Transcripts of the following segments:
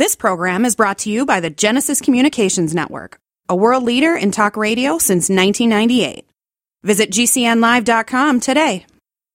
This program is brought to you by the Genesis Communications Network, a world leader in talk radio since 1998. Visit GCNlive.com today.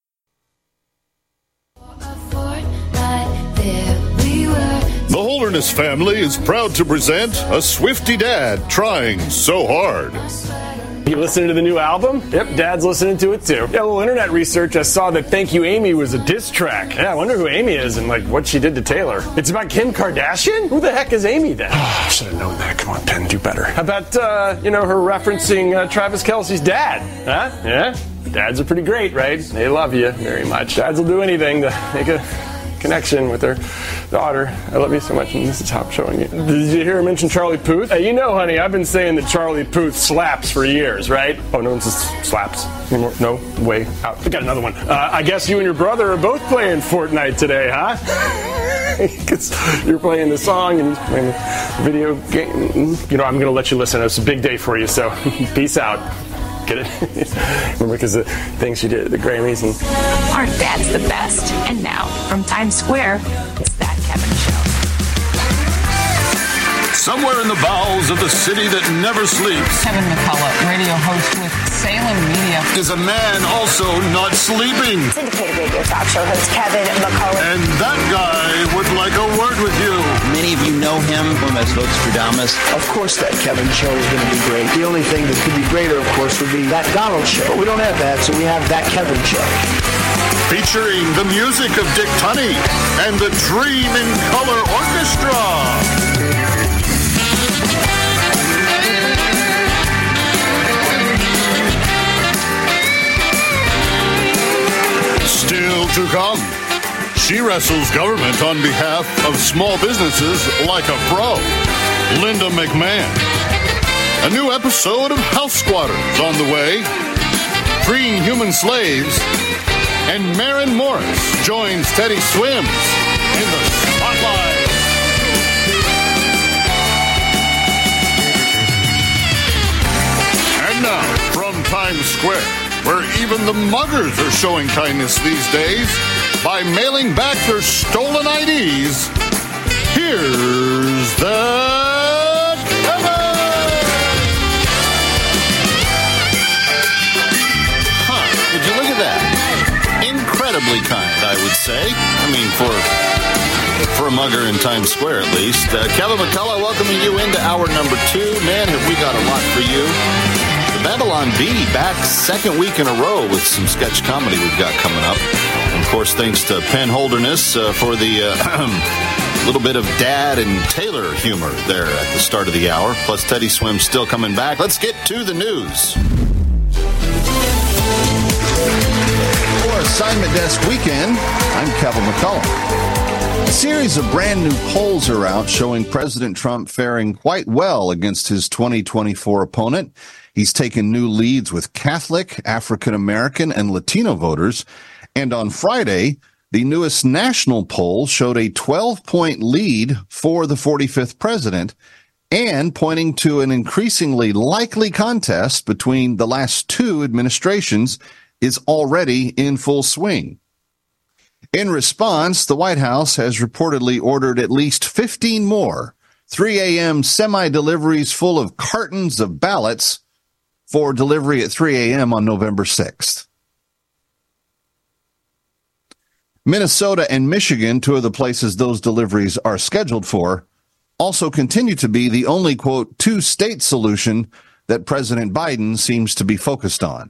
The Holderness family is proud to present a Swifty Dad Trying So Hard. You listening to the new album? Yep, Dad's listening to it too. Yeah, a little internet research, I saw that Thank You Amy was a diss track. Yeah, I wonder who Amy is and what she did to Taylor. It's about Kim Kardashian? Who the heck is Amy then? I should have known that. Come on, Penn, do better. How about, her referencing Travis Kelce's dad? Huh? Yeah? Dads are pretty great, right? They love you very much. Dads will do anything to make a connection with their daughter. I love you so much, and this is how I'm showing you. Did you hear her mention Charlie Puth? Hey, honey, I've been saying that Charlie Puth slaps for years, right? Oh, no one says slaps anymore. No way out. We got another one. I guess you and your brother are both playing Fortnite today, huh? Because you're playing the song and he's playing the video game. I'm going to let you listen. It's a big day for you, so peace out. Get it? Remember, because the things she did at the Grammys. And our dad's the best. And now, from Times Square, it's That Kevin Show. Somewhere in the bowels of the city that never sleeps, Kevin McCullough, radio host with Salem Media, is a man also not sleeping. Syndicated radio talk show host Kevin McCullough. And that guy would like a word with you. Many of you know him from as Vostradamus. Of course, That Kevin Show is going to be great. The only thing that could be greater, of course, would be That Donald Show. But we don't have that, so we have That Kevin Show. Featuring the music of Dick Tunney and the Dream in Color Orchestra. Still to come, she wrestles government on behalf of small businesses like a pro. Linda McMahon. A new episode of House Squatters on the way. Freeing human slaves. And Maren Morris joins Teddy Swims in the spotlight. And now, from Times Square, where even the muggers are showing kindness these days by mailing back their stolen IDs, here's the Kevin! Would you look at that? Incredibly kind, I would say. I mean, for a mugger in Times Square, at least. Kevin McCullough welcoming you into hour number 2. Man, have we got a lot for you. The Babylon Bee back second week in a row with some sketch comedy we've got coming up. And of course, thanks to Penn Holderness for the little bit of Dad and Taylor humor there at the start of the hour. Plus, Teddy Swim still coming back. Let's get to the news. For Assignment Desk Weekend, I'm Kevin McCullough. A series of brand new polls are out showing President Trump faring quite well against his 2024 opponent. He's taken new leads with Catholic, African American, and Latino voters. And on Friday, the newest national poll showed a 12-point lead for the 45th president and pointing to an increasingly likely contest between the last two administrations is already in full swing. In response, the White House has reportedly ordered at least 15 more 3 a.m. semi-deliveries full of cartons of ballots for delivery at 3 a.m. on November 6th. Minnesota and Michigan, two of the places those deliveries are scheduled for, also continue to be the only, quote, two-state solution that President Biden seems to be focused on.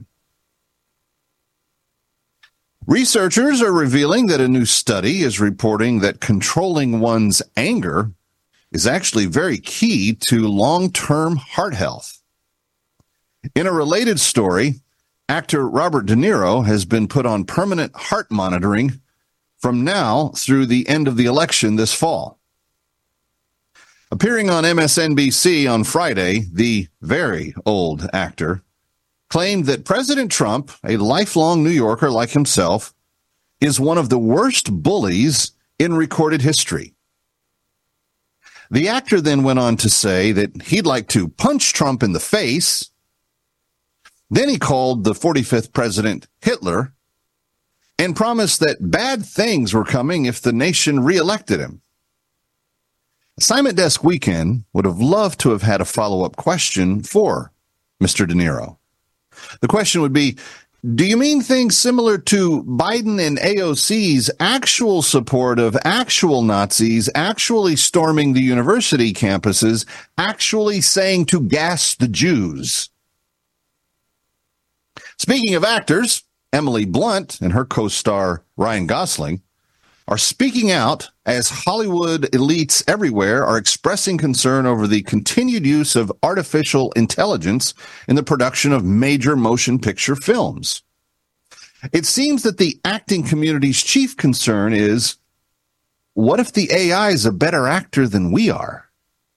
Researchers are revealing that a new study is reporting that controlling one's anger is actually very key to long-term heart health. In a related story, actor Robert De Niro has been put on permanent heart monitoring from now through the end of the election this fall. Appearing on MSNBC on Friday, the very old actor claimed that President Trump, a lifelong New Yorker like himself, is one of the worst bullies in recorded history. The actor then went on to say that he'd like to punch Trump in the face. Then he called the 45th president Hitler and promised that bad things were coming if the nation reelected him. Assignment Desk Weekend would have loved to have had a follow-up question for Mr. De Niro. The question would be, do you mean things similar to Biden and AOC's actual support of actual Nazis, actually storming the university campuses, actually saying to gas the Jews? Speaking of actors, Emily Blunt and her co-star Ryan Gosling are speaking out as Hollywood elites everywhere are expressing concern over the continued use of artificial intelligence in the production of major motion picture films. It seems that the acting community's chief concern is, what if the AI is a better actor than we are?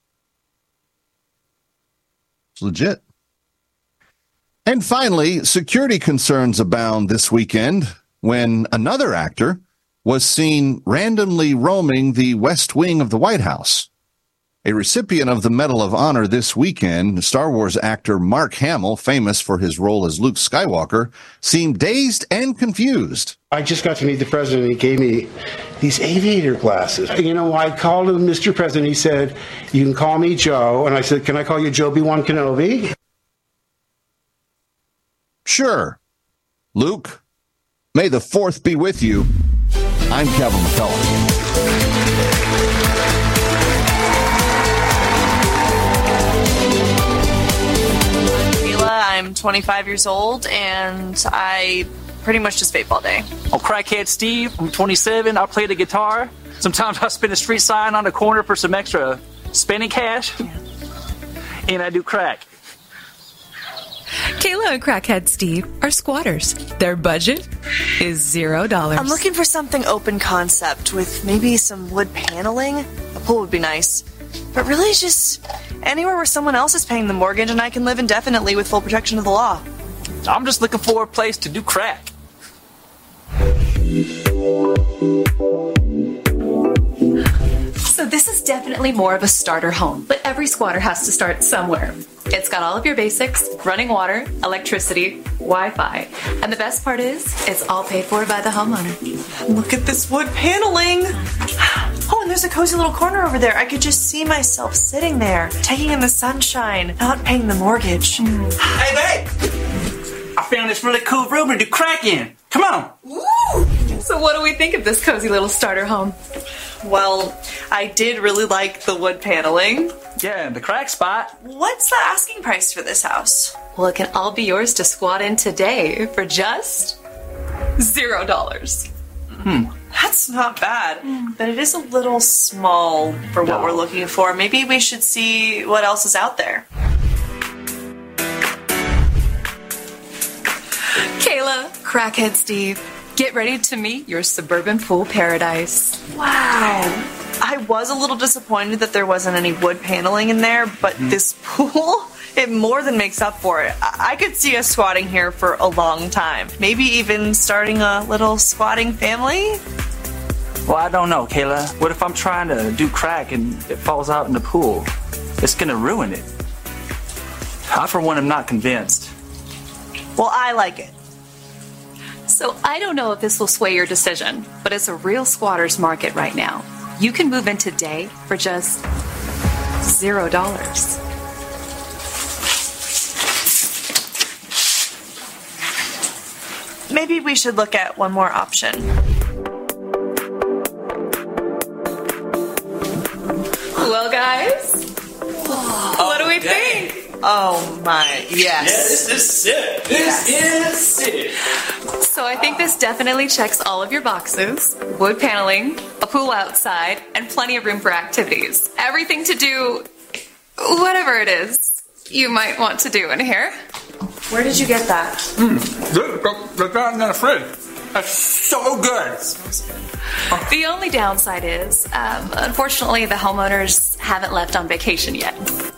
It's legit. And finally, security concerns abound this weekend when another actor was seen randomly roaming the West Wing of the White House. A recipient of the Medal of Honor this weekend, Star Wars actor Mark Hamill, famous for his role as Luke Skywalker, seemed dazed and confused. I just got to meet the president, and he gave me these aviator glasses. You know, I called him Mr. President. He said, you can call me Joe. And I said, can I call you Joe B-1 Kenobi? Sure. Luke, may the 4th be with you. I'm Kevin McCullough. I'm 25 years old, and I pretty much just vape all day. I'm Crackhead Steve. I'm 27. I play the guitar. Sometimes I spin a street sign on the corner for some extra spending cash. Yeah. And I do crack. Kayla and Crackhead Steve are squatters. Their budget is $0. I'm looking for something open concept with maybe some wood paneling. A pool would be nice. But really just anywhere where someone else is paying the mortgage and I can live indefinitely with full protection of the law. I'm just looking for a place to do crack. So this is definitely more of a starter home, but every squatter has to start somewhere. It's got all of your basics, running water, electricity, Wi-Fi, and the best part is, it's all paid for by the homeowner. Look at this wood paneling. Oh, and there's a cozy little corner over there. I could just see myself sitting there, taking in the sunshine, not paying the mortgage. Hey, babe! I found this really cool room to do crack in. Come on! Woo! So what do we think of this cozy little starter home? Well, I did really like the wood paneling. Yeah, the crack spot. What's the asking price for this house? Well, it can all be yours to squat in today for just $0. That's not bad, but it is a little small for what we're looking for. Maybe we should see what else is out there. Kayla, Crackhead Steve, get ready to meet your suburban pool paradise. Wow. I was a little disappointed that there wasn't any wood paneling in there, but this pool, it more than makes up for it. I could see us squatting here for a long time. Maybe even starting a little squatting family? Well, I don't know, Kayla. What if I'm trying to do crack and it falls out in the pool? It's gonna ruin it. I, for one, am not convinced. Well, I like it. So I don't know if this will sway your decision, but it's a real squatter's market right now. You can move in today for just $0. Maybe we should look at one more option. Well, guys, what do we think? Oh my, yes. Yeah, this is sick. This is sick. So I think this definitely checks all of your boxes. Wood paneling, a pool outside, and plenty of room for activities. Everything to do whatever it is you might want to do in here. Where did you get that? The guy in the fridge. That's so good. The only downside is, unfortunately, the homeowners haven't left on vacation yet.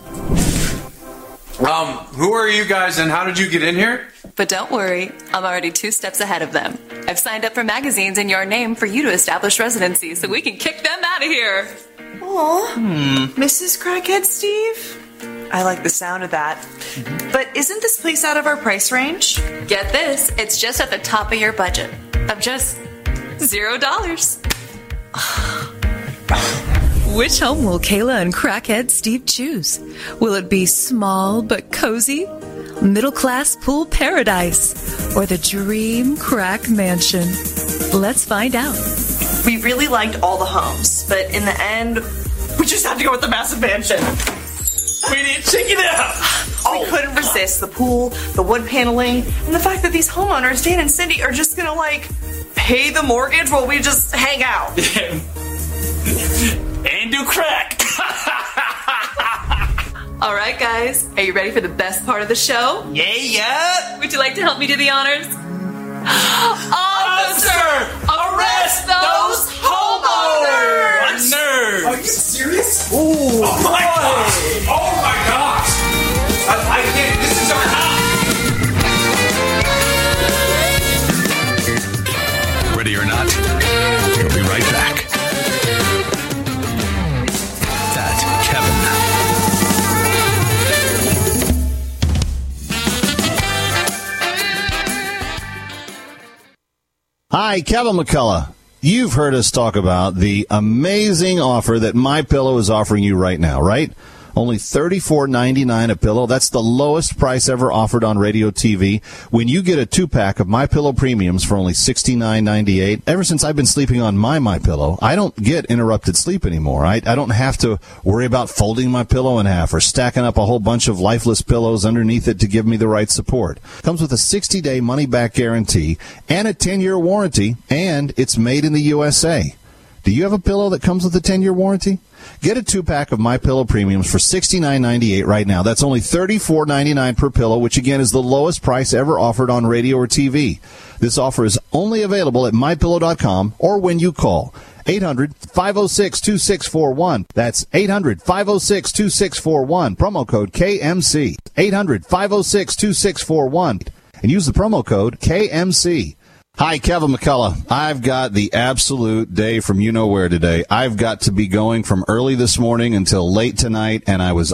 Who are you guys and how did you get in here? But don't worry, I'm already 2 steps ahead of them. I've signed up for magazines in your name for you to establish residency so we can kick them out of here. Aw, Mrs. Crackhead Steve? I like the sound of that. But isn't this place out of our price range? Get this, it's just at the top of your budget of just $0. Which home will Kayla and crackhead Steve choose? Will it be small but cozy? Middle-class pool paradise? Or the dream crack mansion? Let's find out. We really liked all the homes, but in the end, we just had to go with the massive mansion. We need to check it out. We couldn't resist the pool, the wood paneling, and the fact that these homeowners, Dan and Cindy, are just gonna, pay the mortgage while we just hang out. And do crack. All right, guys, are you ready for the best part of the show? Yeah. Would you like to help me do the honors? Officer, arrest those homeowners! What? Nerd. Are you serious? Ooh. Oh my gosh! Oh my gosh! I can't. This is our house. Ready or not, we'll be right back. That's Kevin. Hi, Kevin McCullough. You've heard us talk about the amazing offer that MyPillow is offering you right now, right? Only $34.99 a pillow. That's the lowest price ever offered on radio TV. When you get a 2-pack of MyPillow Premiums for only $69.98, ever since I've been sleeping on my MyPillow, I don't get interrupted sleep anymore. I don't have to worry about folding my pillow in half or stacking up a whole bunch of lifeless pillows underneath it to give me the right support. Comes with a 60-day money-back guarantee and a 10-year warranty, and it's made in the USA. Do you have a pillow that comes with a 10-year warranty? Get a 2-pack of MyPillow Premiums for $69.98 right now. That's only $34.99 per pillow, which again is the lowest price ever offered on radio or TV. This offer is only available at MyPillow.com or when you call 800-506-2641. That's 800-506-2641. Promo code KMC. 800-506-2641. And use the promo code KMC. Hi, Kevin McCullough. I've got the absolute day from you-know-where today. I've got to be going from early this morning until late tonight, and I was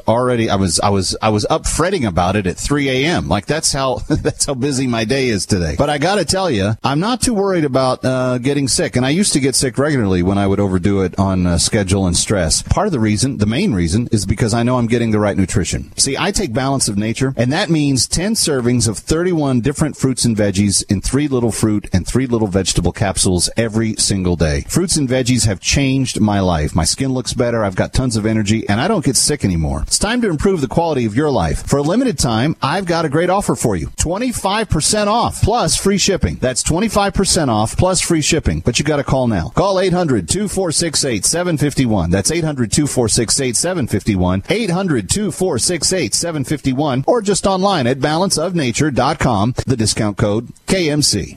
up fretting about it at 3 a.m. Like that's how busy my day is today. But I got to tell you, I'm not too worried about getting sick, and I used to get sick regularly when I would overdo it on schedule and stress. Part of the reason, the main reason, is because I know I'm getting the right nutrition. See, I take Balance of Nature, and that means 10 servings of 31 different fruits and veggies in 3 little fruit and 3 little vegetable capsules every single day. Fruits and veggies have changed my life. My skin looks better, I've got tons of energy, and I don't get sick anymore. It's time to improve the quality of your life. For a limited time, I've got a great offer for you. 25% off plus free shipping. That's 25% off plus free shipping. But you got to call now. Call 800-2468-751. That's 800-2468-751. 800-2468-751. Or just online at balanceofnature.com. The discount code KMC.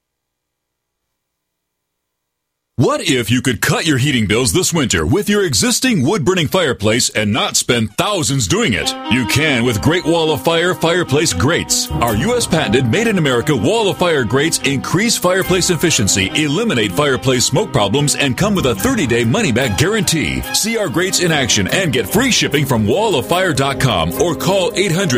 What if you could cut your heating bills this winter with your existing wood-burning fireplace and not spend thousands doing it? You can with Great Wall of Fire fireplace grates. Our U.S. patented made-in-America Wall of Fire grates increase fireplace efficiency, eliminate fireplace smoke problems, and come with a 30-day money-back guarantee. See our grates in action and get free shipping from walloffire.com or call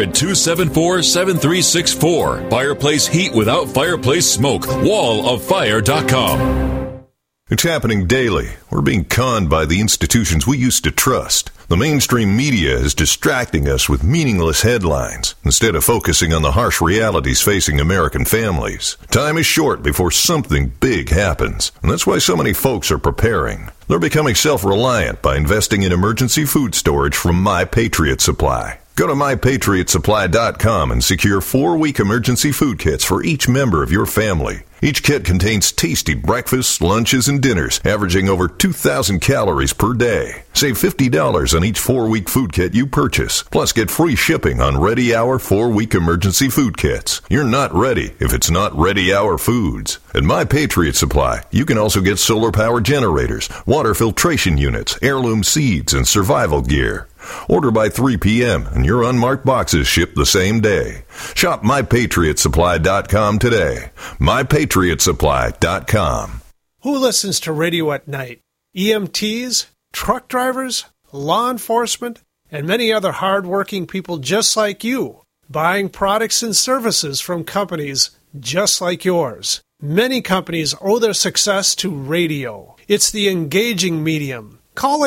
800-274-7364. Fireplace heat without fireplace smoke. walloffire.com. It's happening daily. We're being conned by the institutions we used to trust. The mainstream media is distracting us with meaningless headlines instead of focusing on the harsh realities facing American families. Time is short before something big happens, and that's why so many folks are preparing. They're becoming self-reliant by investing in emergency food storage from My Patriot Supply. Go to MyPatriotSupply.com and secure 4-week emergency food kits for each member of your family. Each kit contains tasty breakfasts, lunches, and dinners, averaging over 2,000 calories per day. Save $50 on each 4-week food kit you purchase. Plus, get free shipping on Ready Hour 4-week emergency food kits. You're not ready if it's not Ready Hour foods. At My Patriot Supply, you can also get solar power generators, water filtration units, heirloom seeds, and survival gear. Order by 3 p.m. and your unmarked boxes ship the same day. Shop MyPatriotSupply.com today. MyPatriotSupply.com. Who listens to radio at night? EMTs, truck drivers, law enforcement, and many other hard-working people just like you, buying products and services from companies just like yours. Many companies owe their success to radio. It's the engaging medium. Call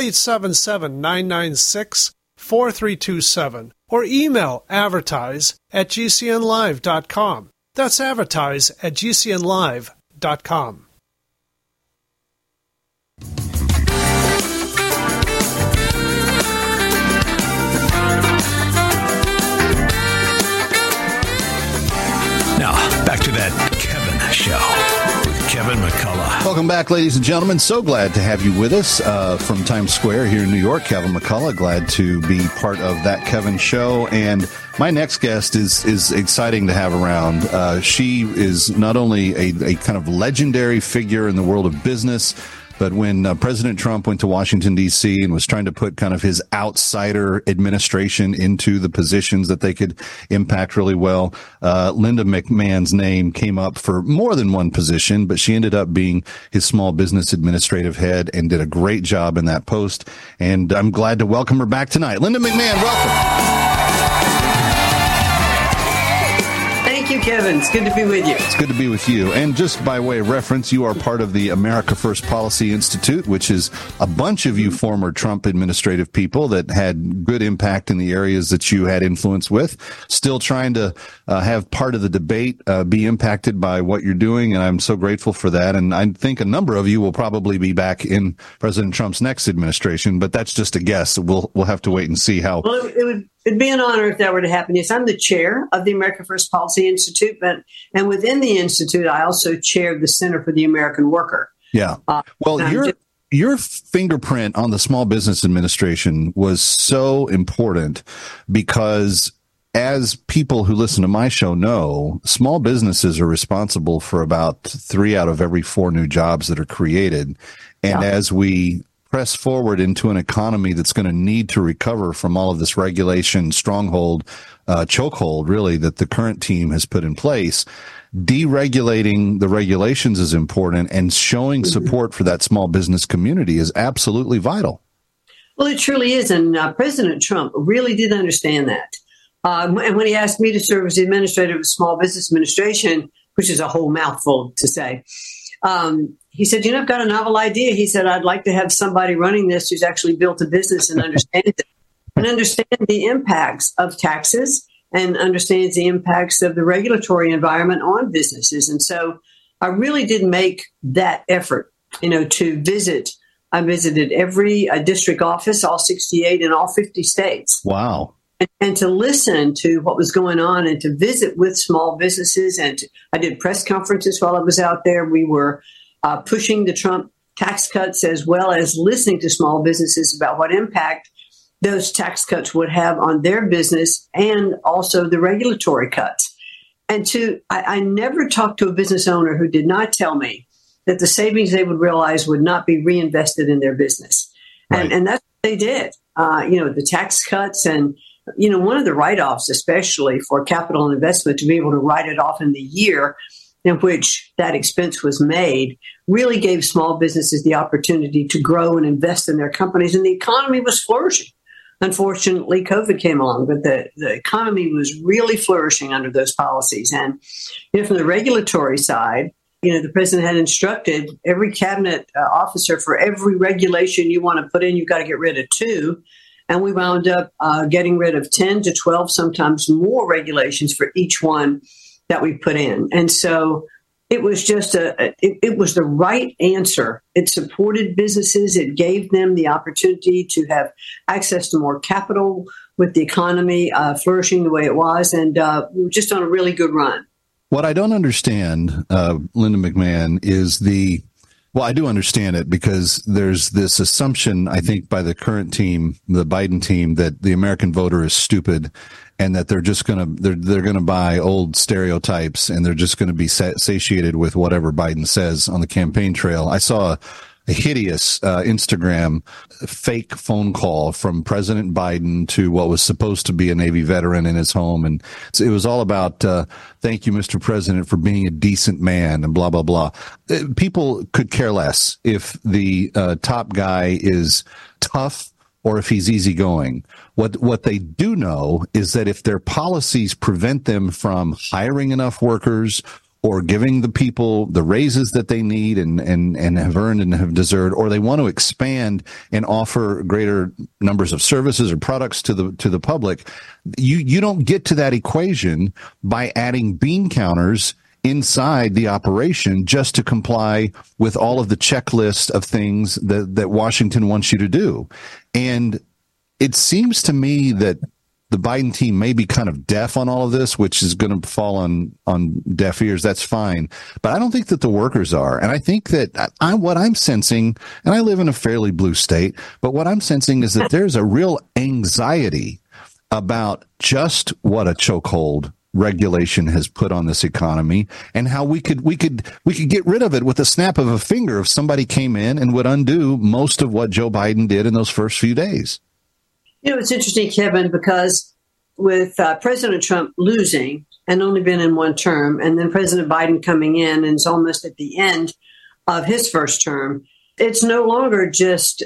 877-996-4327 or email advertise@gcnlive.com. That's advertise@gcnlive.com. Now, back to that Kevin Show with Kevin McCullough. Welcome back, ladies and gentlemen. So glad to have you with us from Times Square here in New York. Kevin McCullough, glad to be part of that Kevin Show. And my next guest is exciting to have around. She is not only a kind of legendary figure in the world of business, but when President Trump went to Washington, D.C. and was trying to put kind of his outsider administration into the positions that they could impact really well, Linda McMahon's name came up for more than one position, but she ended up being his small business administrative head and did a great job in that post. And I'm glad to welcome her back tonight. Linda McMahon, welcome. Thank you, Kevin. It's good to be with you. It's good to be with you. And just by way of reference, you are part of the America First Policy Institute, which is a bunch of you former Trump administrative people that had good impact in the areas that you had influence with. Still trying to have part of the debate be impacted by what you're doing, and I'm so grateful for that. And I think a number of you will probably be back in President Trump's next administration, but that's just a guess. We'll have to wait and see how. Well, it'd be an honor if that were to happen. Yes, I'm the chair of the America First Policy Institute, and within the Institute, I also chair the Center for the American Worker. Yeah. Well, your fingerprint on the Small Business Administration was so important because, as people who listen to my show know, small businesses are responsible for about 3 out of every 4 new jobs that are created. And as we press forward into an economy that's going to need to recover from all of this regulation, stronghold, chokehold, really, that the current team has put in place, deregulating the regulations is important, and showing support for that small business community is absolutely vital. Well, it truly is. And President Trump really did understand that. And when he asked me to serve as the administrator of the Small Business Administration, which is a whole mouthful to say, he said, I've got a novel idea. He said, I'd like to have somebody running this who's actually built a business and understands it, and understand the impacts of taxes and understands the impacts of the regulatory environment on businesses. And so I really did make that effort, to visit. I visited every district office, all 68 in all 50 states. Wow. And to listen to what was going on and to visit with small businesses. And I did press conferences while I was out there. We were pushing the Trump tax cuts, as well as listening to small businesses about what impact those tax cuts would have on their business, and also the regulatory cuts. And I never talked to a business owner who did not tell me that the savings they would realize would not be reinvested in their business. Right. And that's what they did. The tax cuts and, one of the write-offs, especially for capital investment, to be able to write it off in the year in which that expense was made, really gave small businesses the opportunity to grow and invest in their companies. And the economy was flourishing. Unfortunately, COVID came along, but the economy was really flourishing under those policies. And from the regulatory side, the president had instructed every cabinet officer, for every regulation you want to put in, you've got to get rid of 2. And we wound up getting rid of 10 to 12, sometimes more regulations for each one that we put in. And so it was just it was the right answer. It supported businesses. It gave them the opportunity to have access to more capital with the economy flourishing the way it was. And we were just on a really good run. What I don't understand, Linda McMahon, is well, I do understand it, because there's this assumption, I think, by the current team, the Biden team, that the American voter is stupid and that they're just going to they're going to buy old stereotypes and they're just going to be satiated with whatever Biden says on the campaign trail. I saw a hideous Instagram fake phone call from President Biden to what was supposed to be a Navy veteran in his home. And it was all about, thank you, Mr. President, for being a decent man, and blah, blah, blah. People could care less if the top guy is tough or if he's easygoing. What they do know is that if their policies prevent them from hiring enough workers, or giving the people the raises that they need and have earned and have deserved, or they want to expand and offer greater numbers of services or products to the public, you don't get to that equation by adding bean counters inside the operation just to comply with all of the checklist of things that Washington wants you to do. And it seems to me that the Biden team may be kind of deaf on all of this, which is going to fall on deaf ears. That's fine. But I don't think that the workers are. And I think that what I'm sensing, and I live in a fairly blue state, but what I'm sensing is that there's a real anxiety about just what a chokehold regulation has put on this economy, and how we could get rid of it with a snap of a finger if somebody came in and would undo most of what Joe Biden did in those first few days. You know, it's interesting, Kevin, because with President Trump losing and only been in one term, and then President Biden coming in and is almost at the end of his first term, it's no longer just,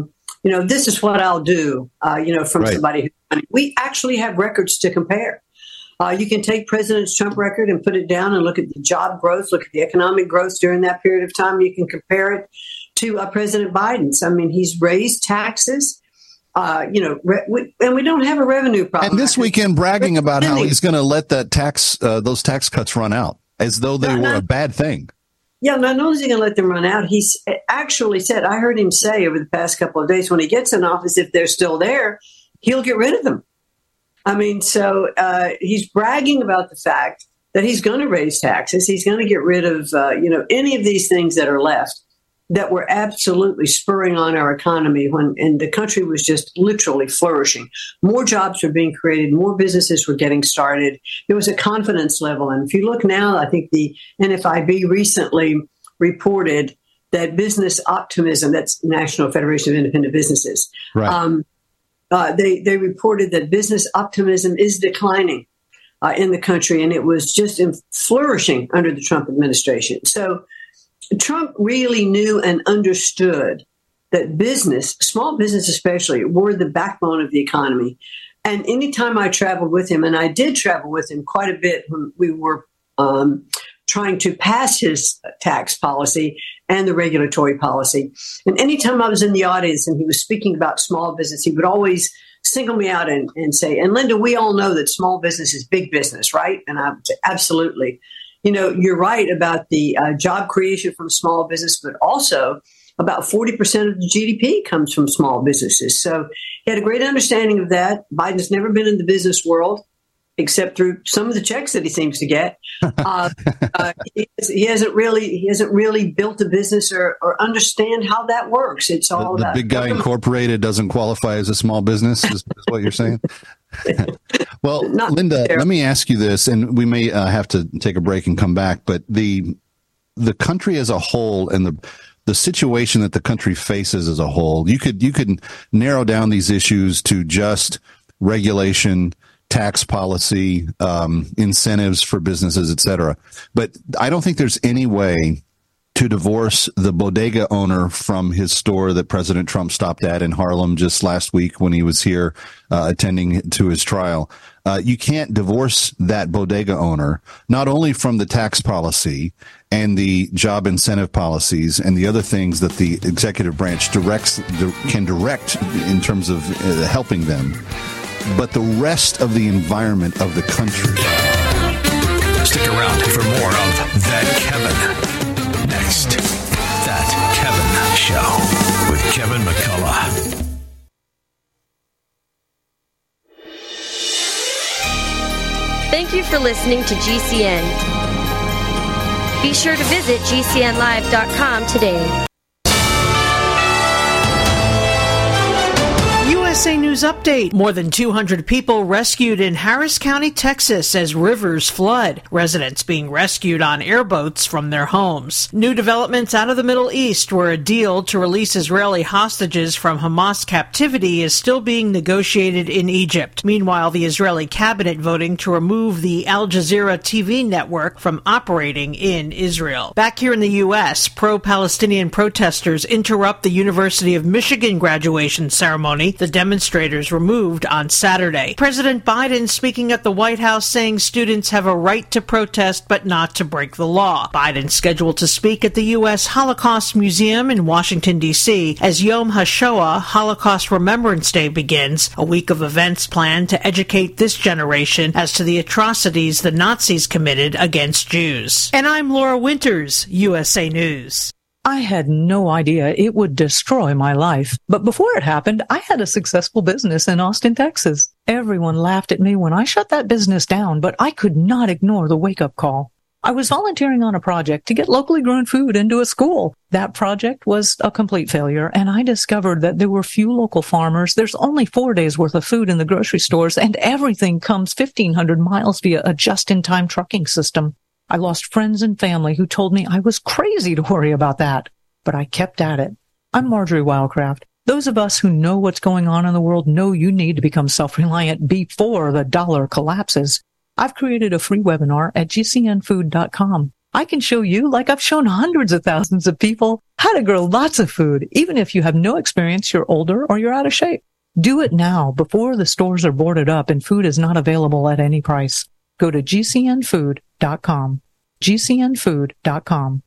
this is what I'll do, from right. Somebody who we actually have records to compare. You can take President Trump's record and put it down and look at the job growth, look at the economic growth during that period of time. You can compare it to President Biden's. I mean, he's raised taxes. And we don't have a revenue problem. And this weekend bragging about how he's going to let that those tax cuts run out as though they were a bad thing. Yeah, not only is he going to let them run out, he's actually said, I heard him say over the past couple of days, when he gets in office, if they're still there, he'll get rid of them. I mean, so he's bragging about the fact that he's going to raise taxes. He's going to get rid of, any of these things that are left that were absolutely spurring on our economy and the country was just literally flourishing. More jobs were being created. More businesses were getting started. There was a confidence level. And if you look now, I think the NFIB recently reported that business optimism, that's National Federation of Independent Businesses, right. They reported that business optimism is declining in the country, and it was just flourishing under the Trump administration. So Trump really knew and understood that business, small business especially, were the backbone of the economy. And anytime I traveled with him, and I did travel with him quite a bit when we were trying to pass his tax policy and the regulatory policy. And anytime I was in the audience and he was speaking about small business, he would always single me out and say, and Linda, we all know that small business is big business, right? And I would say, absolutely. You know, you're right about the job creation from small business, but also about 40% of the GDP comes from small businesses. So he had a great understanding of that. Biden's never been in the business world, except through some of the checks that he seems to get. He hasn't really built a business or understand how that works. It's all the about big guy incorporated doesn't qualify as a small business, is what you're saying. Well, Linda, let me ask you this, and we may have to take a break and come back. But the country as a whole and the situation that the country faces as a whole, you could narrow down these issues to just regulation, tax policy, incentives for businesses, et cetera. But I don't think there's any way to divorce the bodega owner from his store that President Trump stopped at in Harlem just last week when he was here attending to his trial. You can't divorce that bodega owner, not only from the tax policy and the job incentive policies and the other things that the executive branch can direct in terms of helping them, but the rest of the environment of the country. Stick around for more of That Kevin. Next, That Kevin Show with Kevin McCullough. Thank you for listening to GCN. Be sure to visit GCNlive.com today. USA News Update. More than 200 people rescued in Harris County, Texas as rivers flood. Residents being rescued on airboats from their homes. New developments out of the Middle East, where a deal to release Israeli hostages from Hamas captivity is still being negotiated in Egypt. Meanwhile, the Israeli cabinet voting to remove the Al Jazeera TV network from operating in Israel. Back here in the U.S., pro-Palestinian protesters interrupt the University of Michigan graduation ceremony. The demonstrators demonstrators removed on Saturday. President Biden speaking at the White House saying students have a right to protest but not to break the law. Biden scheduled to speak at the U.S. Holocaust Museum in Washington, D.C. as Yom HaShoah, Holocaust Remembrance Day, begins, a week of events planned to educate this generation as to the atrocities the Nazis committed against Jews. And I'm Laura Winters, USA News. I had no idea it would destroy my life. But before it happened, I had a successful business in Austin, Texas. Everyone laughed at me when I shut that business down, but I could not ignore the wake-up call. I was volunteering on a project to get locally grown food into a school. That project was a complete failure, and I discovered that there were few local farmers. There's only 4 days worth of food in the grocery stores, and everything comes 1,500 miles via a just-in-time trucking system. I lost friends and family who told me I was crazy to worry about that, but I kept at it. I'm Marjorie Wildcraft. Those of us who know what's going on in the world know you need to become self-reliant before the dollar collapses. I've created a free webinar at gcnfood.com. I can show you, like I've shown hundreds of thousands of people, how to grow lots of food, even if you have no experience, you're older, or you're out of shape. Do it now before the stores are boarded up and food is not available at any price. Go to gcnfood.com. gcnfood.com.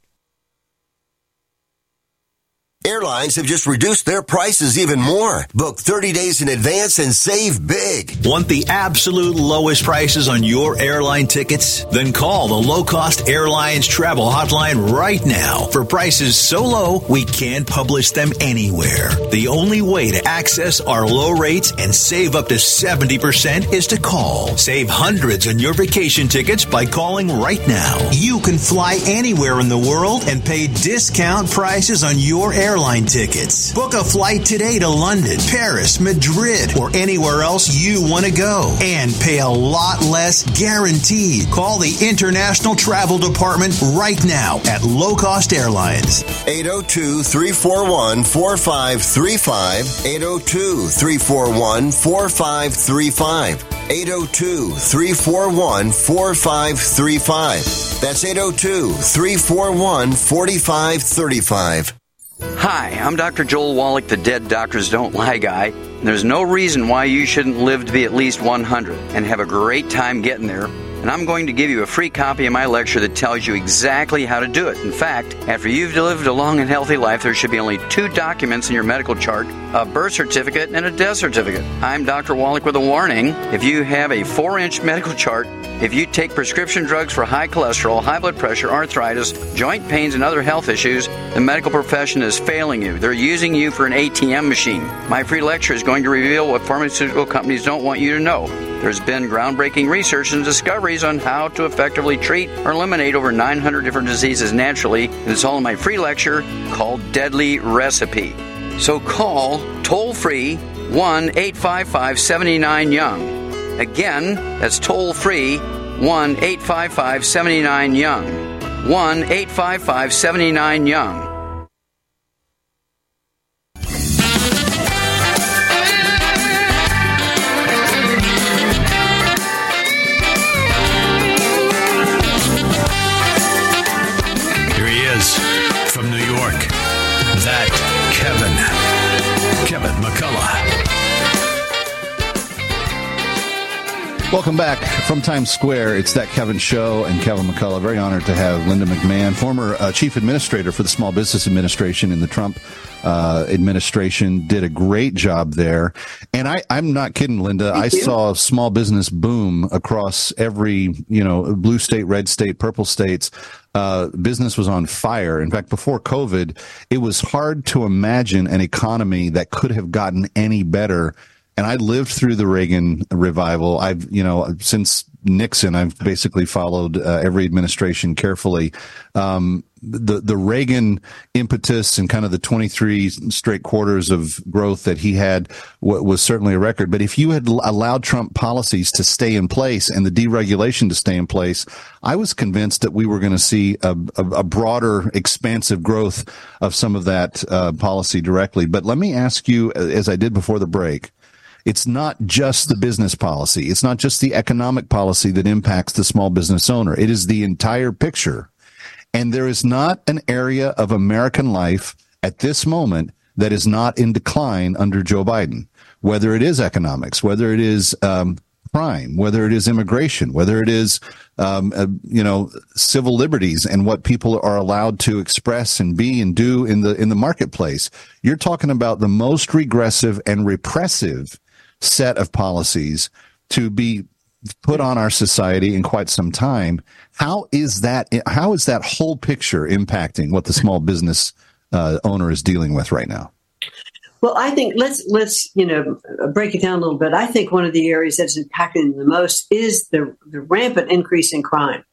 Airlines have just reduced their prices even more. Book 30 days in advance and save big. Want the absolute lowest prices on your airline tickets? Then call the Low Cost Airlines Travel Hotline right now for prices so low we can't publish them anywhere. The only way to access our low rates and save up to 70% is to call. Save hundreds on your vacation tickets by calling right now. You can fly anywhere in the world and pay discount prices on your airline tickets. Book a flight today to London, Paris, Madrid, or anywhere else you want to go and pay a lot less guaranteed. Call the International Travel Department right now at Low Cost Airlines. 802-341-4535. 802-341-4535. 802-341-4535. That's 802-341-4535. Hi, I'm Dr. Joel Wallach, the Dead Doctors Don't Lie guy. And there's no reason why you shouldn't live to be at least 100 and have a great time getting there. And I'm going to give you a free copy of my lecture that tells you exactly how to do it. In fact, after you've lived a long and healthy life, there should be only 2 documents in your medical chart, a birth certificate and a death certificate. I'm Dr. Wallach with a warning. If you have a 4-inch medical chart, if you take prescription drugs for high cholesterol, high blood pressure, arthritis, joint pains, and other health issues, the medical profession is failing you. They're using you for an ATM machine. My free lecture is going to reveal what pharmaceutical companies don't want you to know. There's been groundbreaking research and discoveries on how to effectively treat or eliminate over 900 different diseases naturally, and it's all in my free lecture called Deadly Recipe. So call toll-free 1-855-79-YOUNG. Again, that's toll-free 1-855-79-YOUNG. 1-855-79-YOUNG. From New York, that Kevin McCullough. Welcome back from Times Square. It's That Kevin Show and Kevin McCullough. Very honored to have Linda McMahon, former chief administrator for the Small Business Administration in the Trump administration, did a great job there. And I'm not kidding, Linda. I saw small business boom across every, blue state, red state, purple states. Business was on fire. In fact, before COVID, it was hard to imagine an economy that could have gotten any better. And I lived through the Reagan revival. Since Nixon, I've basically followed every administration carefully. The Reagan impetus and kind of the 23 straight quarters of growth that he had was certainly a record. But if you had allowed Trump policies to stay in place and the deregulation to stay in place, I was convinced that we were going to see a broader, expansive growth of some of that policy directly. But let me ask you, as I did before the break, it's not just the business policy. It's not just the economic policy that impacts the small business owner. It is the entire picture. And there is not an area of American life at this moment that is not in decline under Joe Biden. whether it is economics, whether it is crime, whether it is immigration, whether it is civil liberties and what people are allowed to express and be and do in the marketplace. You're talking about the most regressive and repressive set of policies to be put on our society in quite some time. How is that whole picture impacting what the small business owner is dealing with right now? Well, I think let's break it down a little bit. I think one of the areas that's impacting the most is the rampant increase in crime.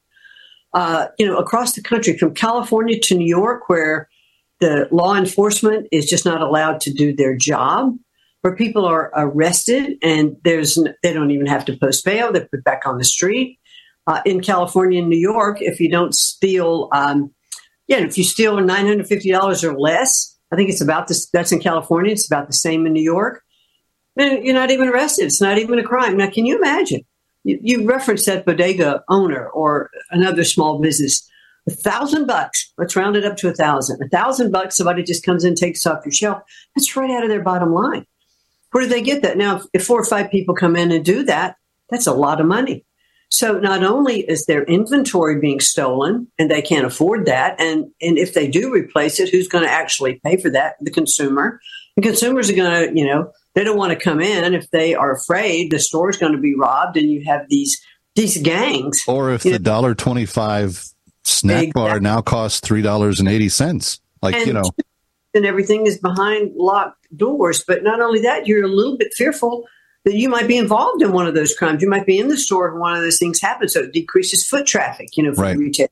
Across the country, from California to New York, where the law enforcement is just not allowed to do their job, where people are arrested and they don't even have to post bail; they're put back on the street. In California and New York, if you don't steal, if you steal $950 or less. I think it's about this. That's in California. It's about the same in New York. And you're not even arrested. It's not even a crime. Now, can you imagine? You referenced that bodega owner or another small business. $1,000. Let's round it up to 1,000. $1,000. Somebody just comes in, takes off your shelf. That's right out of their bottom line. Where do they get that? Now, if 4 or 5 people come in and do that, that's a lot of money. So not only is their inventory being stolen and they can't afford that, and if they do replace it, who's going to actually pay for that? The consumer. The consumers are going to, they don't want to come in if they are afraid the store's going to be robbed, and you have these gangs. Or if the $1.25 snack bar now costs $3.80, and everything is behind locked doors. But not only that, you're a little bit fearful that you might be involved in one of those crimes. You might be in the store and one of those things happens. So it decreases foot traffic, for retail.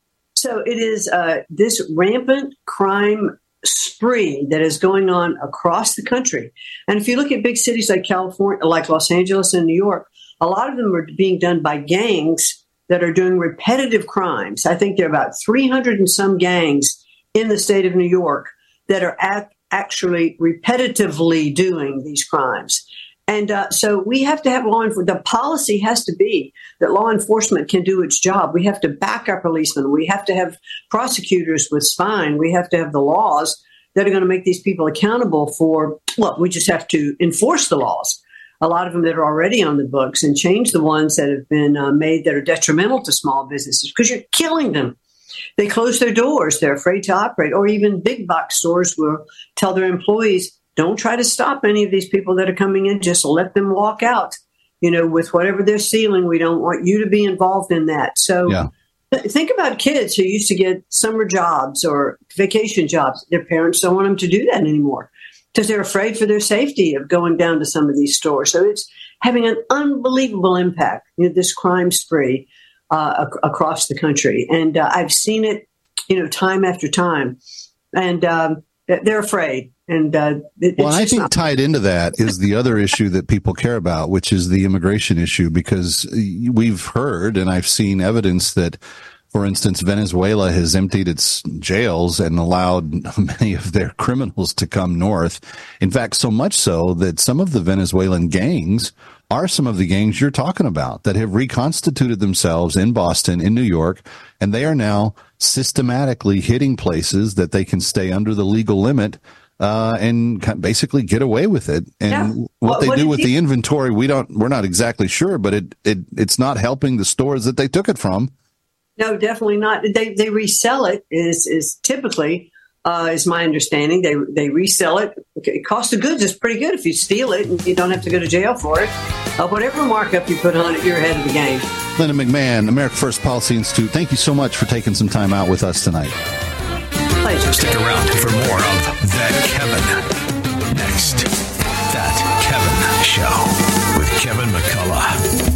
So it is this rampant crime spree that is going on across the country. And if you look at big cities like California, like Los Angeles and New York, a lot of them are being done by gangs that are doing repetitive crimes. I think there are about 300 and some gangs in the state of New York that are actually repetitively doing these crimes. And so we have to have law enforcement. The policy has to be that law enforcement can do its job. We have to back our policemen. We have to have prosecutors with spine. We have to have the laws that are going to make these people accountable for, we just have to enforce the laws, a lot of them that are already on the books, and change the ones that have been made that are detrimental to small businesses, because you're killing them. They close their doors. They're afraid to operate. Or even big box stores will tell their employees, don't try to stop any of these people that are coming in. Just let them walk out, with whatever they're stealing. We don't want you to be involved in that. So think about kids who used to get summer jobs or vacation jobs. Their parents don't want them to do that anymore because they're afraid for their safety of going down to some of these stores. So it's having an unbelievable impact, this crime spree across the country. And I've seen it, time after time. And they're afraid. And I think tied into that is the other issue that people care about, which is the immigration issue, because we've heard and I've seen evidence that, for instance, Venezuela has emptied its jails and allowed many of their criminals to come north. In fact, so much so that some of the Venezuelan gangs are some of the gangs you're talking about that have reconstituted themselves in Boston, in New York, and they are now systematically hitting places that they can stay under the legal limit and basically get away with it. And what they do with the inventory, we're not exactly sure, but it's not helping the stores that they took it from. No, definitely not. They resell it is typically, is my understanding. They resell it. Okay, cost of goods is pretty good if you steal it and you don't have to go to jail for it. Whatever markup you put on it, you're ahead of the game. Linda McMahon, America First Policy Institute, thank you so much for taking some time out with us tonight. Pleasure. Stick around for more of That Kevin. Next, That Kevin Show with Kevin McCullough.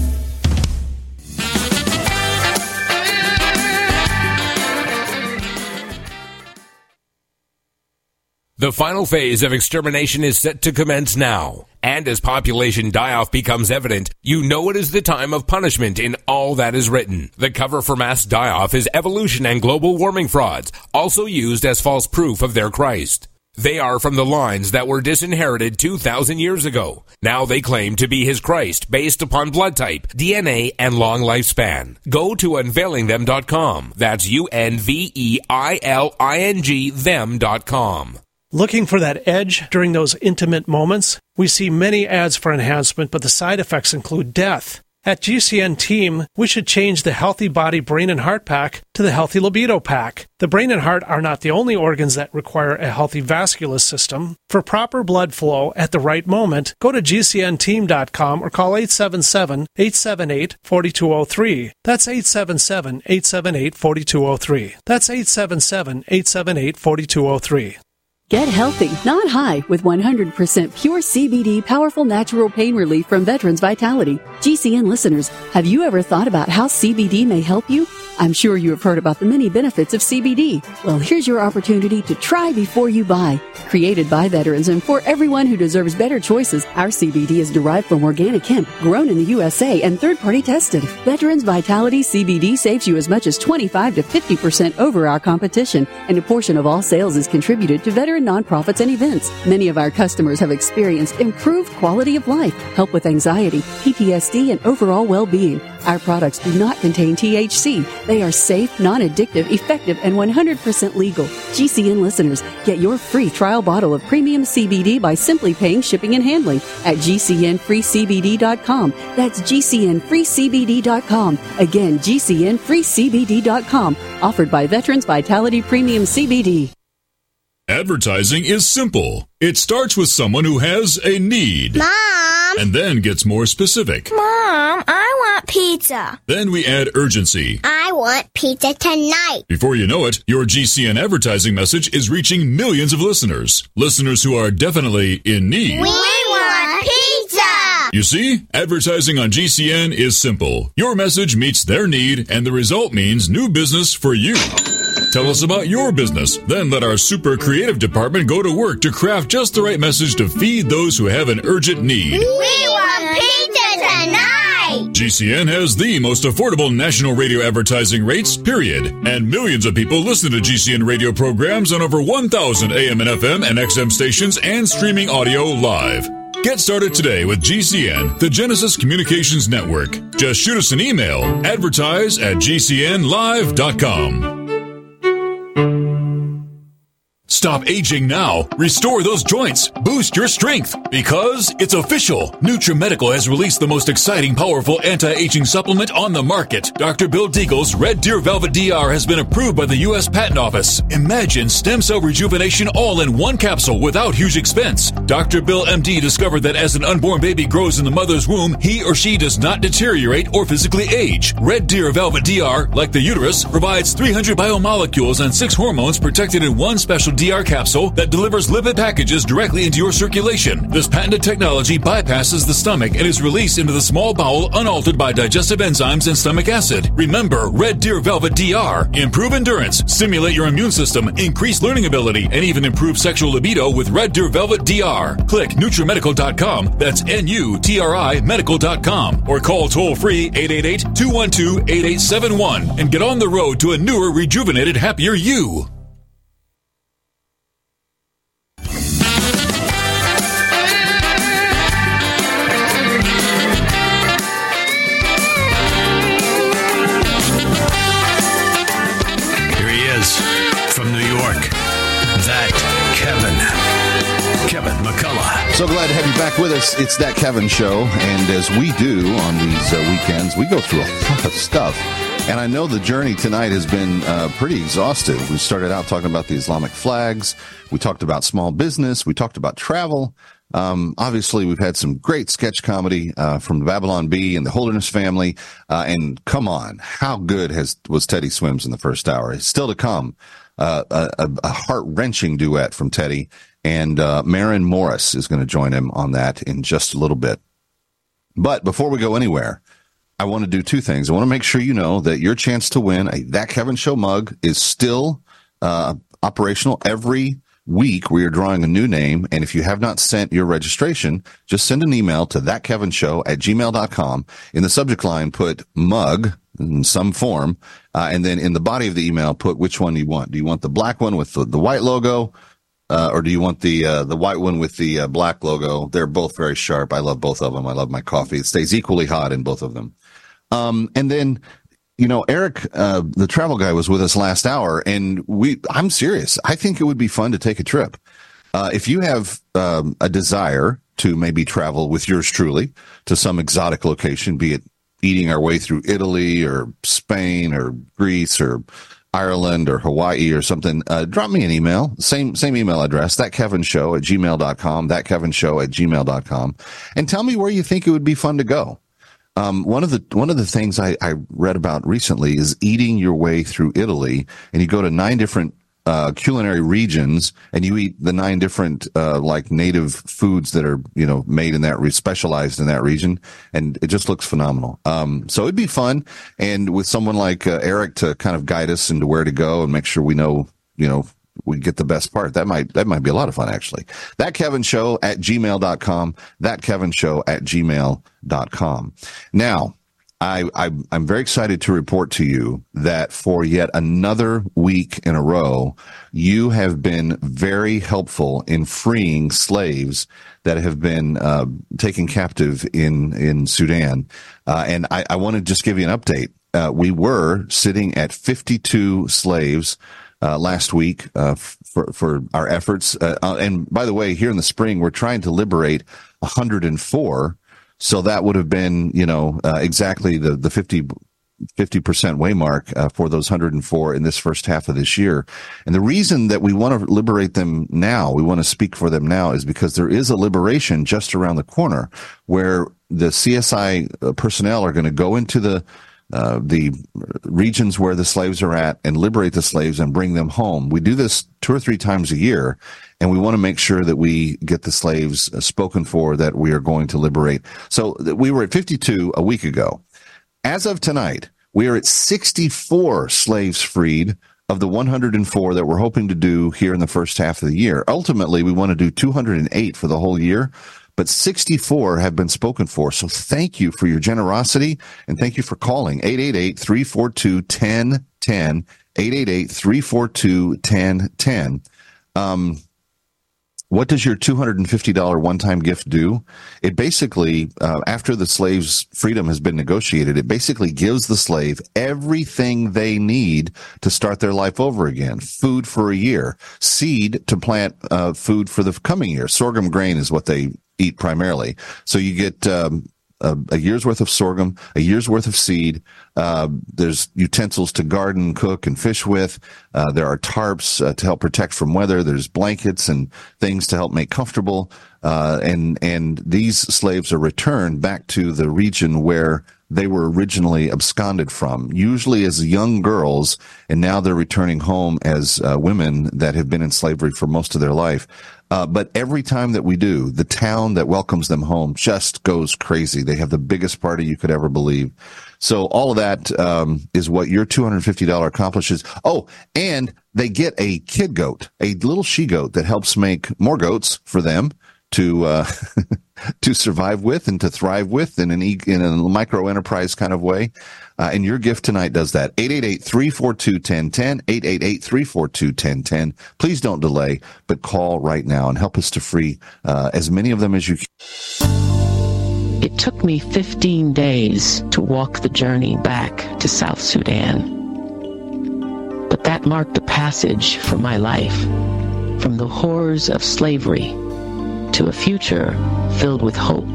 The final phase of extermination is set to commence now. And as population die-off becomes evident, you know it is the time of punishment in all that is written. The cover for mass die-off is evolution and global warming frauds, also used as false proof of their Christ. They are from the lines that were disinherited 2,000 years ago. Now they claim to be his Christ based upon blood type, DNA, and long lifespan. Go to unveilingthem.com. That's UNVEILING them.com. Looking for that edge during those intimate moments? We see many ads for enhancement, but the side effects include death. At GCN Team, we should change the Healthy Body, Brain, and Heart Pack to the Healthy Libido Pack. The brain and heart are not the only organs that require a healthy vascular system. For proper blood flow at the right moment, go to GCNteam.com or call 877-878-4203. That's 877-878-4203. That's 877-878-4203. Get healthy, not high, with 100% pure CBD powerful natural pain relief from Veterans Vitality. GCN listeners, have you ever thought about how CBD may help you? I'm sure you have heard about the many benefits of CBD. Well, here's your opportunity to try before you buy. Created by veterans and for everyone who deserves better choices, our CBD is derived from organic hemp, grown in the USA and third-party tested. Veterans Vitality CBD saves you as much as 25 to 50% over our competition, and a portion of all sales is contributed to veteran nonprofits and events. Many of our customers have experienced improved quality of life, help with anxiety, PTSD, and overall well-being. Our products do not contain THC. They are safe, non-addictive, effective, and 100% legal. GCN listeners, get your free trial bottle of premium CBD by simply paying shipping and handling at GCNFreeCBD.com. That's GCNFreeCBD.com. Again, GCNFreeCBD.com. Offered by Veterans Vitality Premium CBD. Advertising is simple. It starts with someone who has a need. Mom! And then gets more specific. Mom, I want pizza. Then we add urgency. I want pizza tonight. Before you know it, your GCN advertising message is reaching millions of listeners. Listeners who are definitely in need. We want pizza! You see, advertising on GCN is simple. Your message meets their need, and the result means new business for you. Tell us about your business. Then let our super creative department go to work to craft just the right message to feed those who have an urgent need. We want pizza tonight! GCN has the most affordable national radio advertising rates, period. And millions of people listen to GCN radio programs on over 1,000 AM and FM and XM stations and streaming audio live. Get started today with GCN, the Genesis Communications Network. Just shoot us an email, advertise@gcnlive.com. Stop aging now. Restore those joints. Boost your strength. Because it's official. NutriMedical has released the most exciting, powerful anti-aging supplement on the market. Dr. Bill Deagle's Red Deer Velvet DR has been approved by the U.S. Patent Office. Imagine stem cell rejuvenation all in one capsule without huge expense. Dr. Bill MD discovered that as an unborn baby grows in the mother's womb, he or she does not deteriorate or physically age. Red Deer Velvet DR, like the uterus, provides 300 biomolecules and 6 hormones protected in one special DR capsule that delivers lipid packages directly into your circulation. This patented technology bypasses the stomach and is released into the small bowel unaltered by digestive enzymes and stomach acid. Remember, Red Deer Velvet DR. Improve endurance, stimulate your immune system, increase learning ability, and even improve sexual libido with Red Deer Velvet DR. Click NutriMedical.com. That's NUTRI Medical.com. Or call toll-free 888-212-8871 and get on the road to a newer, rejuvenated, happier you. From New York, that Kevin McCullough. So glad to have you back with us. It's That Kevin Show, and as we do on these weekends, we go through a lot of stuff. And I know the journey tonight has been pretty exhaustive. We started out talking about the Islamic flags. We talked about small business. We talked about travel. Obviously, we've had some great sketch comedy from the Babylon Bee and the Holderness family. And come on, how good was Teddy Swims in the first hour? It's still to come. A heart-wrenching duet from Teddy, and Maren Morris is going to join him on that in just a little bit. But before we go anywhere, I want to do two things. I want to make sure you know that your chance to win a That Kevin Show mug is still operational. Every week we are drawing a new name, and if you have not sent your registration, just send an email to thatkevinshow@gmail.com. In the subject line, put mug in some form, and then in the body of the email, put which one you want. Do you want the black one with the white logo, or do you want the white one with the black logo? They're both very sharp. I love both of them. I love my coffee. It stays equally hot in both of them. And then, you know, Eric, the travel guy, was with us last hour, and I'm serious. I think it would be fun to take a trip. If you have a desire to maybe travel with yours truly to some exotic location, be it eating our way through Italy or Spain or Greece or Ireland or Hawaii or something, drop me an email, same email address, thatkevinshow@gmail.com, thatkevinshow@gmail.com, and tell me where you think it would be fun to go. One of the things I read about recently is eating your way through Italy, and you go to 9 different culinary regions, and you eat the 9 different like native foods that are made in that specialized in that region, and it just looks phenomenal. So it'd be fun, and with someone like Eric to kind of guide us into where to go and make sure we know we get the best part. That might be a lot of fun, actually. thatkevinshow@gmail.com, thatkevinshow@gmail.com. Now, I'm very excited to report to you that for yet another week in a row, you have been very helpful in freeing slaves that have been taken captive in Sudan. And I want to just give you an update. We were sitting at 52 slaves last week for our efforts. And by the way, here in the spring, we're trying to liberate 104. So that would have been, exactly the 50% way mark for those 104 in this first half of this year. And the reason that we want to liberate them now, we want to speak for them now, is because there is a liberation just around the corner where the CSI personnel are going to go into the regions where the slaves are at and liberate the slaves and bring them home. We do this 2 or 3 times a year, and we want to make sure that we get the slaves spoken for that we are going to liberate. So we were at 52 a week ago. As of tonight, we are at 64 slaves freed of the 104 that we're hoping to do here in the first half of the year. Ultimately, we want to do 208 for the whole year, but 64 have been spoken for. So thank you for your generosity, and thank you for calling 888-342-1010, 888-342-1010. What does your $250 one-time gift do? It basically, after the slave's freedom has been negotiated, it basically gives the slave everything they need to start their life over again. Food for a year, seed to plant food for the coming year. Sorghum grain is what they eat primarily. So you get a year's worth of sorghum, a year's worth of seed. There's utensils to garden, cook, and fish with. There are tarps to help protect from weather. There's blankets and things to help make comfortable. And these slaves are returned back to the region where they were originally absconded from, usually as young girls, and now they're returning home as women that have been in slavery for most of their life. But every time that we do, the town that welcomes them home just goes crazy. They have the biggest party you could ever believe. So all of that is what your $250 accomplishes. Oh, and they get a kid goat, a little she goat that helps make more goats for them to to survive with and to thrive with in a micro enterprise kind of way. And your gift tonight does that. 888-342-1010, 888-342-1010. Please don't delay, but call right now and help us to free as many of them as you can. It took me 15 days to walk the journey back to South Sudan. But that marked a passage for my life, from the horrors of slavery to a future filled with hope.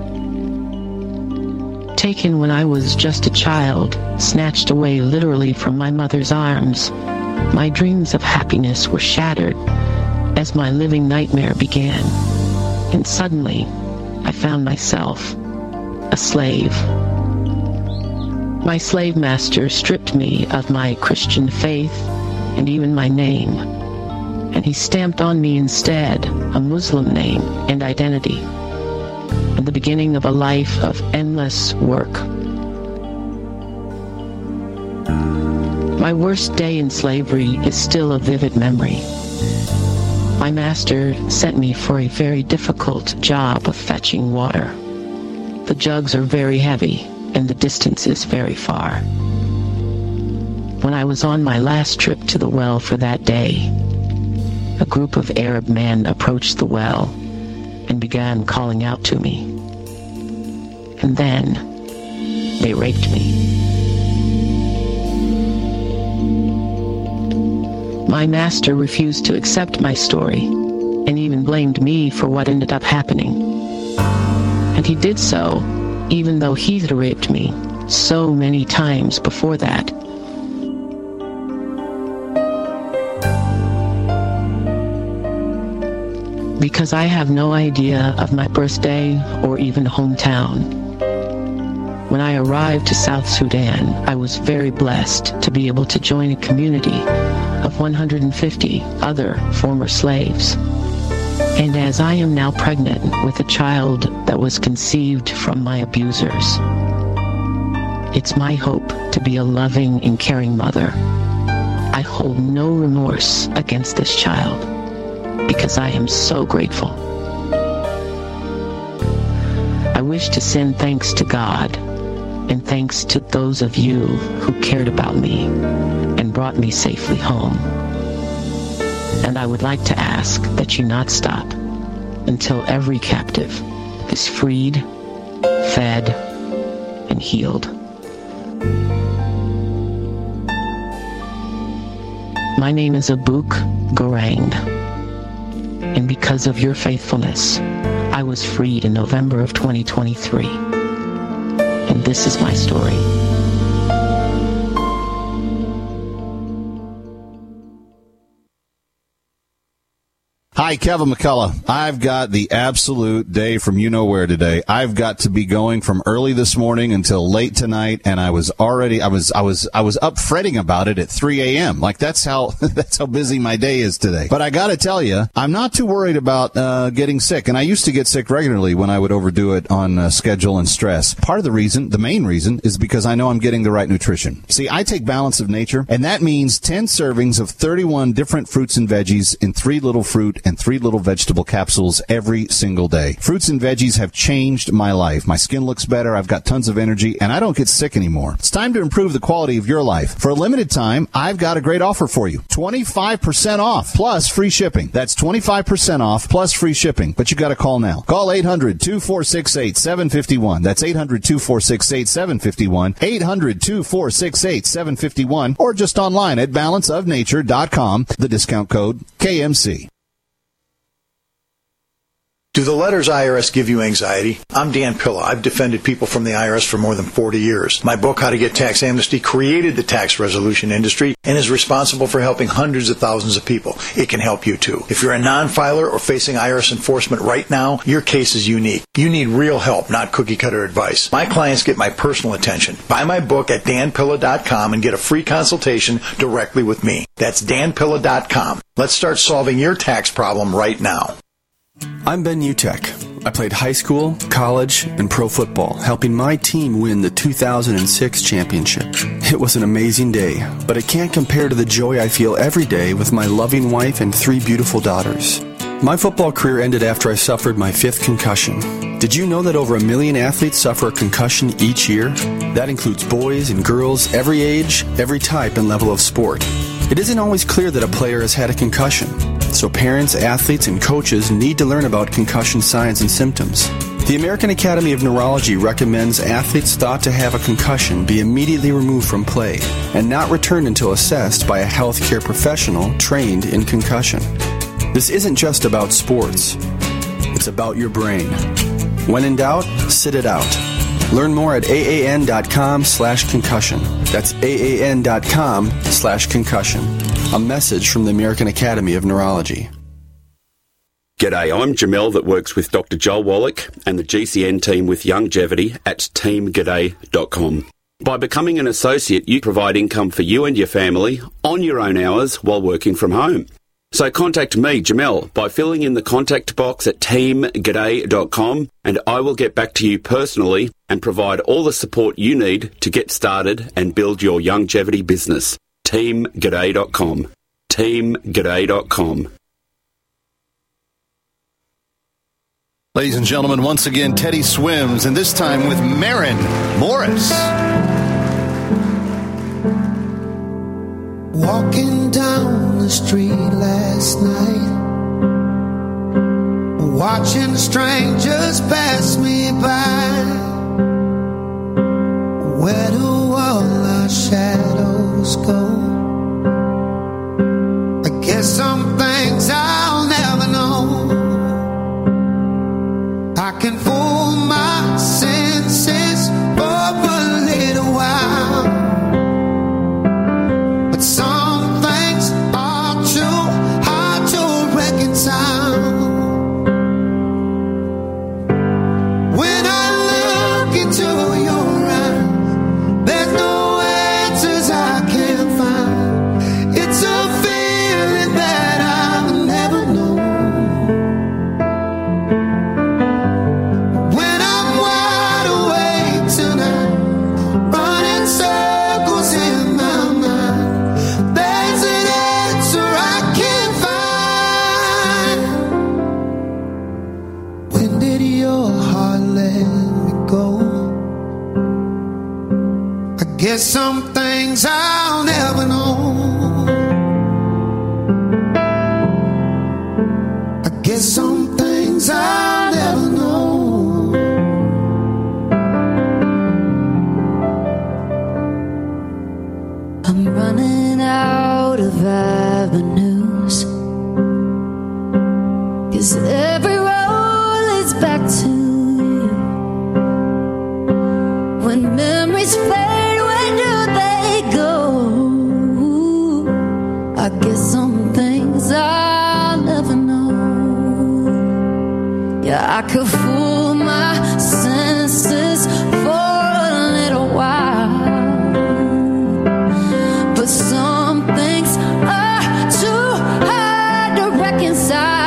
Taken when I was just a child, snatched away literally from my mother's arms, my dreams of happiness were shattered as my living nightmare began. And suddenly, I found myself a slave. My slave master stripped me of my Christian faith and even my name, and he stamped on me instead a Muslim name and identity, and the beginning of a life of endless work. My worst day in slavery is still a vivid memory. My master sent me for a very difficult job of fetching water. The jugs are very heavy, and the distance is very far. When I was on my last trip to the well for that day, a group of Arab men approached the well and began calling out to me. And then they raped me. My master refused to accept my story, and even blamed me for what ended up happening. And he did so, even though he'd raped me so many times before that. Because I have no idea of my birthday or even hometown. When I arrived to South Sudan, I was very blessed to be able to join a community of 150 other former slaves. And as I am now pregnant with a child that was conceived from my abusers, it's my hope to be a loving and caring mother. I hold no remorse against this child because I am so grateful. I wish to send thanks to God and thanks to those of you who cared about me and brought me safely home. And I would like to ask that you not stop until every captive is freed, fed, and healed. My name is Abuk Garang, and because of your faithfulness, I was freed in November of 2023. And this is my story. Hi, Kevin McCullough. I've got the absolute day from you-know-where today. I've got to be going from early this morning until late tonight, and I was up fretting about it at 3 a.m. Like that's how busy my day is today. But I got to tell you, I'm not too worried about getting sick, and I used to get sick regularly when I would overdo it on schedule and stress. Part of the reason, the main reason, is because I know I'm getting the right nutrition. See, I take Balance of Nature, and that means 10 servings of 31 different fruits and veggies in 3 little fruit and 3 little vegetable capsules every single day. Fruits and veggies have changed my life. My skin looks better, I've got tons of energy, and I don't get sick anymore. It's time to improve the quality of your life. For a limited time, I've got a great offer for you. 25% off plus free shipping. That's 25% off plus free shipping. But you got to call now. Call 800-2468-751. That's 800-2468-751. 800-2468-751. Or just online at balanceofnature.com. The discount code KMC. Do the letters IRS give you anxiety? I'm Dan Pilla. I've defended people from the IRS for more than 40 years. My book, How to Get Tax Amnesty, created the tax resolution industry and is responsible for helping hundreds of thousands of people. It can help you too. If you're a non-filer or facing IRS enforcement right now, your case is unique. You need real help, not cookie-cutter advice. My clients get my personal attention. Buy my book at danpilla.com and get a free consultation directly with me. That's danpilla.com. Let's start solving your tax problem right now. I'm Ben Utek. I played high school, college, and pro football, helping my team win the 2006 championship. It was an amazing day, but it can't compare to the joy I feel every day with my loving wife and 3 beautiful daughters. My football career ended after I suffered my 5th concussion. Did you know that over 1 million athletes suffer a concussion each year? That includes boys and girls, every age, every type and level of sport. It isn't always clear that a player has had a concussion, so parents, athletes, and coaches need to learn about concussion signs and symptoms. The American Academy of Neurology recommends athletes thought to have a concussion be immediately removed from play and not returned until assessed by a healthcare professional trained in concussion. This isn't just about sports. It's about your brain. When in doubt, sit it out. Learn more at AAN.com/concussion. That's AAN.com/concussion. A message from the American Academy of Neurology. G'day, I'm Jamel that works with Dr. Joel Wallach and the GCN team with Longevity at teamg'day.com. By becoming an associate, you provide income for you and your family on your own hours while working from home. So contact me, Jamel, by filling in the contact box at teamg'day.com and I will get back to you personally and provide all the support you need to get started and build your longevity business. teamg'day.com. teamg'day.com. Ladies and gentlemen, once again, Teddy Swims, and this time with Maren Morris. Walking down the street last night, watching strangers pass me by. Where do all our shadows go? I guess some things I'll never know. guess some things I'll never know. I guess some things I'll never know. I'm running out of avenues, 'cause every road leads back to you. When memories fade, where do they go? I guess some things I'll never know. Yeah, I could fool my senses for a little while, but some things are too hard to reconcile.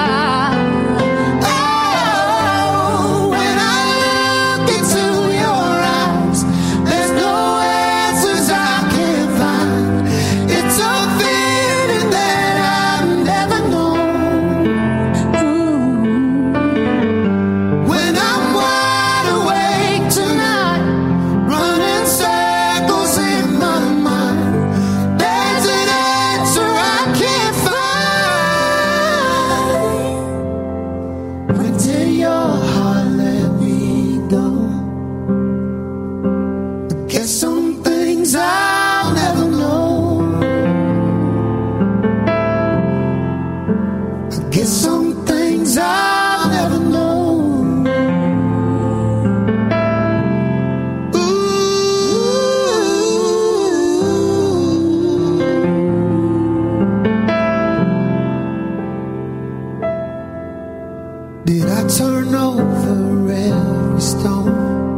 Did I turn over every stone?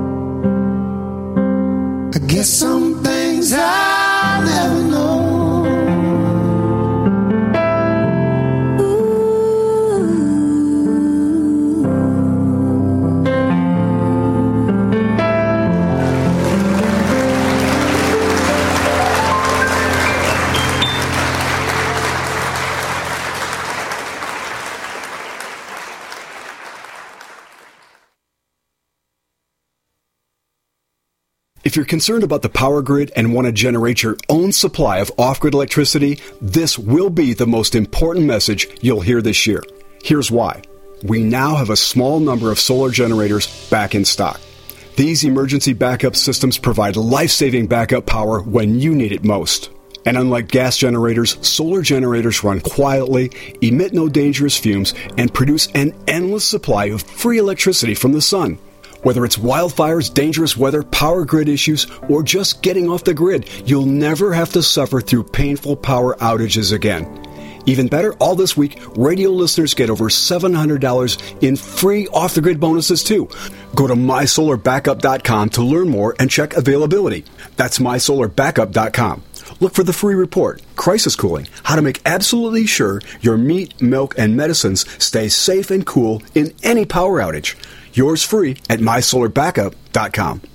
I guess some things I'll never know. If you're concerned about the power grid and want to generate your own supply of off-grid electricity, this will be the most important message you'll hear this year. Here's why. We now have a small number of solar generators back in stock. These emergency backup systems provide life-saving backup power when you need it most. And unlike gas generators, solar generators run quietly, emit no dangerous fumes, and produce an endless supply of free electricity from the sun. Whether it's wildfires, dangerous weather, power grid issues, or just getting off the grid, you'll never have to suffer through painful power outages again. Even better, all this week, radio listeners get over $700 in free off-the-grid bonuses, too. Go to mysolarbackup.com to learn more and check availability. That's mysolarbackup.com. Look for the free report, Crisis Cooling, how to make absolutely sure your meat, milk, and medicines stay safe and cool in any power outage. Yours free at mysolarbackup.com.